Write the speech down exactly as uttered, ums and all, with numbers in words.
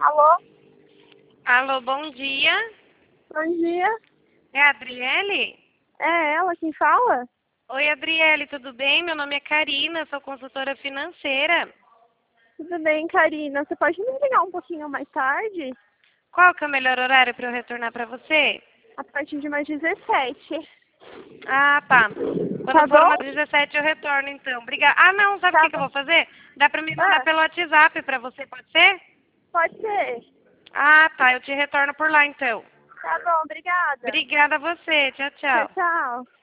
Alô? Alô, bom dia. Bom dia. É a Adriele? É ela quem fala? Oi, Adriele, tudo bem? Meu nome é Karina, sou consultora financeira. Tudo bem, Karina? Você pode me ligar um pouquinho mais tarde? Qual que é o melhor horário para eu retornar para você? A partir de mais dezessete. Ah, tá. Tá Quando for bom? umas dezessete eu retorno, então. Obrigada. Ah, não, sabe o Tá que, que eu bom. vou fazer? Dá para me mandar Ah, pelo WhatsApp para você, pode ser? pode ser. Ah, tá, eu te retorno por lá, então. Tá bom, obrigada. Obrigada a você. Tchau, Tchau, tchau. tchau.